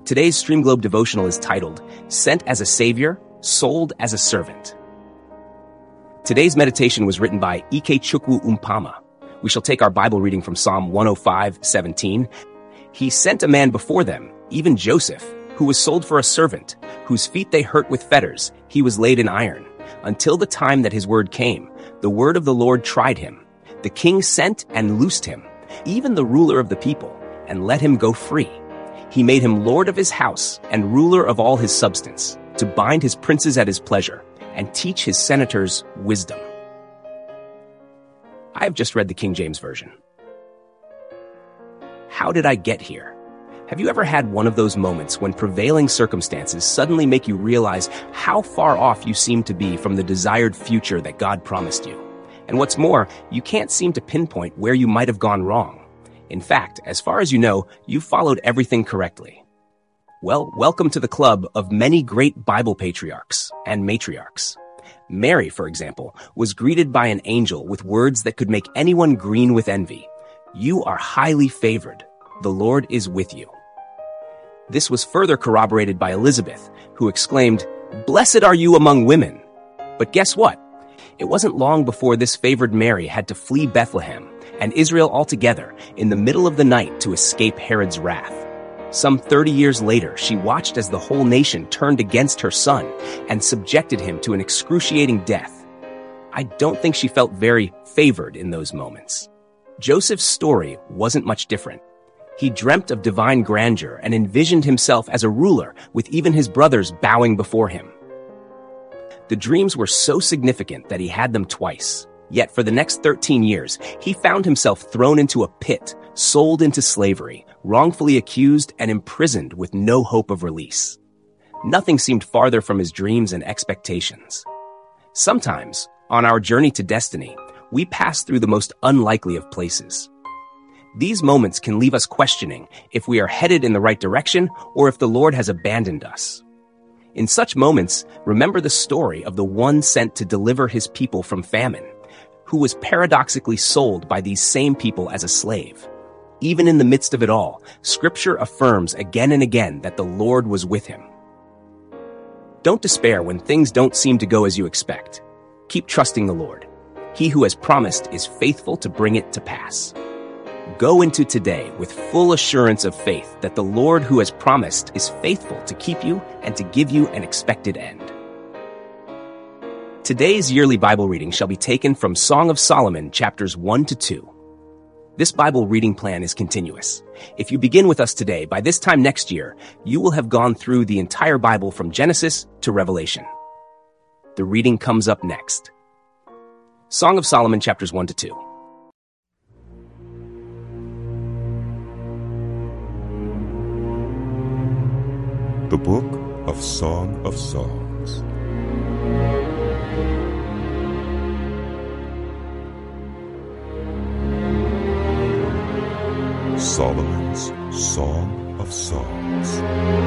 Today's Stream Globe devotional is titled, Sent as a Savior, Sold as a Servant. Today's meditation was written by Ikechukwu Umpama. We shall take our Bible reading from Psalm 105:17. He sent a man before them, even Joseph, who was sold for a servant, whose feet they hurt with fetters, he was laid in iron. Until the time that his word came, the word of the Lord tried him. The king sent and loosed him, even the ruler of the people, and let him go free. He made him lord of his house and ruler of all his substance, to bind his princes at his pleasure, and teach his senators wisdom. I have just read the King James Version. How did I get here? Have you ever had one of those moments when prevailing circumstances suddenly make you realize how far off you seem to be from the desired future that God promised you? And what's more, you can't seem to pinpoint where you might have gone wrong. In fact, as far as you know, you've followed everything correctly. Well, welcome to the club of many great Bible patriarchs and matriarchs. Mary, for example, was greeted by an angel with words that could make anyone green with envy. You are highly favored. The Lord is with you. This was further corroborated by Elizabeth, who exclaimed, Blessed are you among women. But guess what? It wasn't long before this favored Mary had to flee Bethlehem and Israel altogether in the middle of the night to escape Herod's wrath. Some 30 years later, she watched as the whole nation turned against her son and subjected him to an excruciating death. I don't think she felt very favored in those moments. Joseph's story wasn't much different. He dreamt of divine grandeur and envisioned himself as a ruler with even his brothers bowing before him. The dreams were so significant that he had them twice. Yet for the next 13 years, he found himself thrown into a pit, sold into slavery, wrongfully accused and imprisoned with no hope of release. Nothing seemed farther from his dreams and expectations. Sometimes, on our journey to destiny, we pass through the most unlikely of places. These moments can leave us questioning if we are headed in the right direction or if the Lord has abandoned us. In such moments, remember the story of the one sent to deliver his people from famine, who was paradoxically sold by these same people as a slave. Even in the midst of it all, Scripture affirms again and again that the Lord was with him. Don't despair when things don't seem to go as you expect. Keep trusting the Lord. He who has promised is faithful to bring it to pass. Go into today with full assurance of faith that the Lord who has promised is faithful to keep you and to give you an expected end. Today's yearly Bible reading shall be taken from Song of Solomon, chapters 1-2. This Bible reading plan is continuous. If you begin with us today, by this time next year, you will have gone through the entire Bible from Genesis to Revelation. The reading comes up next. Song of Solomon, chapters 1-2. The Book of Song of Songs. Solomon's Song of Songs.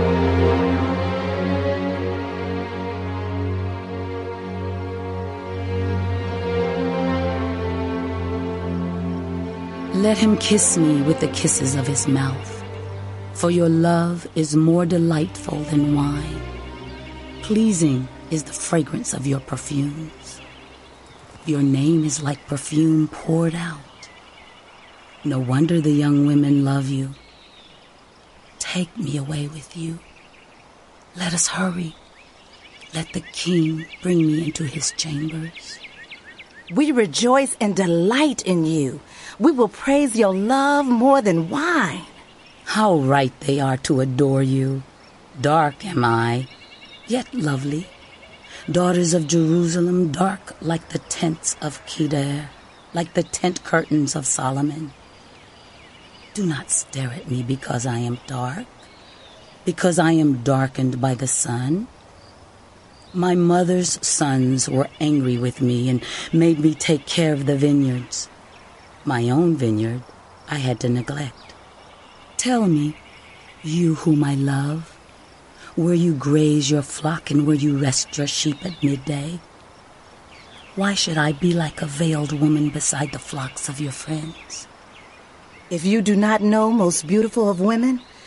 Let him kiss me with the kisses of his mouth. For your love is more delightful than wine. Pleasing is the fragrance of your perfumes. Your name is like perfume poured out. No wonder the young women love you. Take me away with you. Let us hurry. Let the king bring me into his chambers. We rejoice and delight in you. We will praise your love more than wine. How right they are to adore you. Dark am I, yet lovely. Daughters of Jerusalem, dark like the tents of Kedar, like the tent curtains of Solomon. Do not stare at me because I am dark, because I am darkened by the sun. My mother's sons were angry with me and made me take care of the vineyards. My own vineyard I had to neglect. Tell me, you whom I love, where you graze your flock and where you rest your sheep at midday? Why should I be like a veiled woman beside the flocks of your friends? If you do not know, most beautiful of women,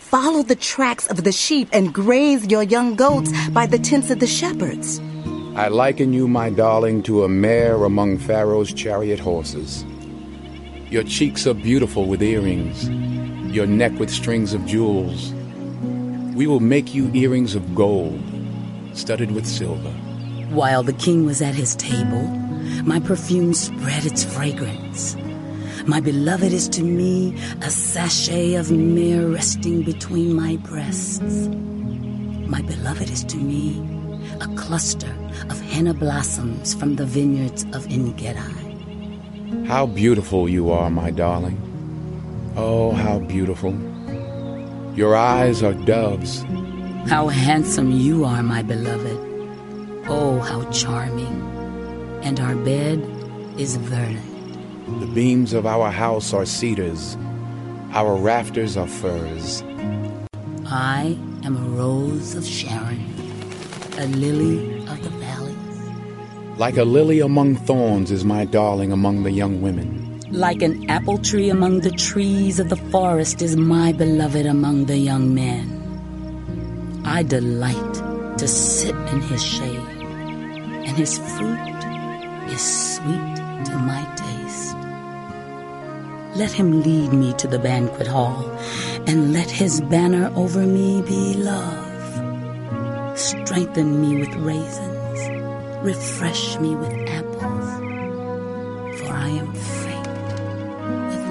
follow the tracks of the sheep and graze your young goats by the tents of the shepherds. I liken you, my darling, to a mare among Pharaoh's chariot horses. Your cheeks are beautiful with earrings, your neck with strings of jewels. We will make you earrings of gold, studded with silver. While the king was at his table, my perfume spread its fragrance. My beloved is to me a sachet of myrrh resting between my breasts. My beloved is to me a cluster of henna blossoms from the vineyards of En-Gedi. How beautiful you are, my darling. Oh, how beautiful. Your eyes are doves. How handsome you are, my beloved. Oh, how charming. And our bed is verdant. The beams of our house are cedars. Our rafters are firs. I am a rose of Sharon, a lily of the valleys. Like a lily among thorns is my darling among the young women. Like an apple tree among the trees of the forest is my beloved among the young men. I delight to sit in his shade, and his fruit is sweet to my taste. Let him lead me to the banquet hall, and let his banner over me be love. Strengthen me with raisins, refresh me with apples, for I am faint with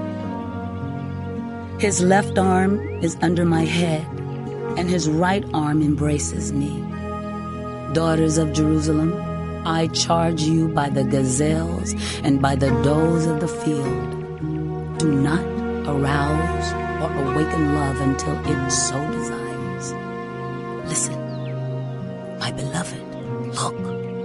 love. His left arm is under my head, and his right arm embraces me. Daughters of Jerusalem, I charge you by the gazelles and by the does of the field. Do not arouse or awaken love until it so desires. Listen, my beloved, look.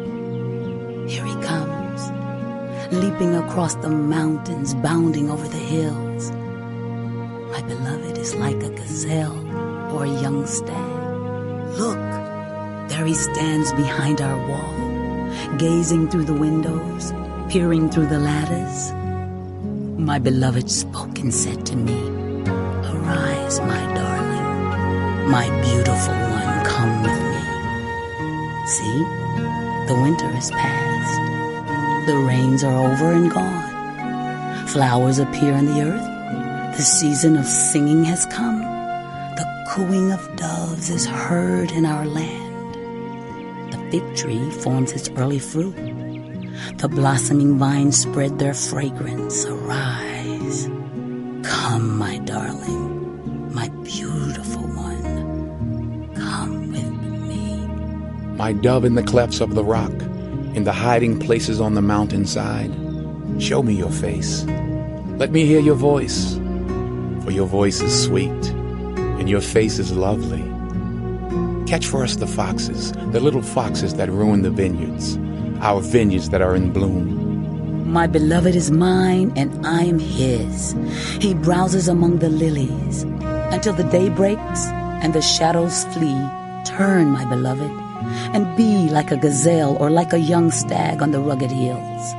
Here he comes, leaping across the mountains, bounding over the hills. My beloved is like a gazelle or a young stag. Look, there he stands behind our wall, gazing through the windows, peering through the lattice. My beloved spoke and said to me, "Arise, my darling, my beautiful one, come with me." See, the winter is past. The rains are over and gone. Flowers appear in the earth. The season of singing has come. The cooing of doves is heard in our land. The fig tree forms its early fruit. The blossoming vines spread their fragrance. Arise. Come, my darling, my beautiful one. Come with me. My dove in the clefts of the rock, in the hiding places on the mountainside, show me your face. Let me hear your voice, for your voice is sweet, and your face is lovely. Catch for us the foxes, the little foxes that ruin the vineyards, our vineyards that are in bloom. My beloved is mine, and I am his. He browses among the lilies. Until the day breaks and the shadows flee, turn, my beloved, and be like a gazelle or like a young stag on the rugged hills.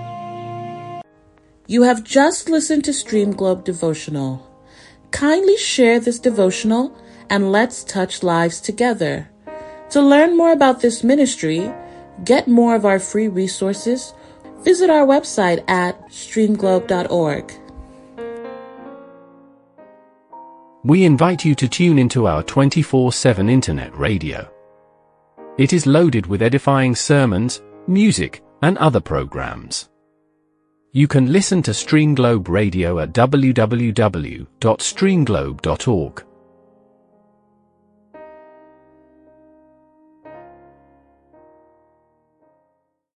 You have just listened to Stream Globe Devotional. Kindly share this devotional and let's touch lives together. To learn more about this ministry, get more of our free resources, visit our website at streamglobe.org. We invite you to tune into our 24/7 internet radio. It is loaded with edifying sermons, music, and other programs. You can listen to Stream Globe Radio at www.streamglobe.org.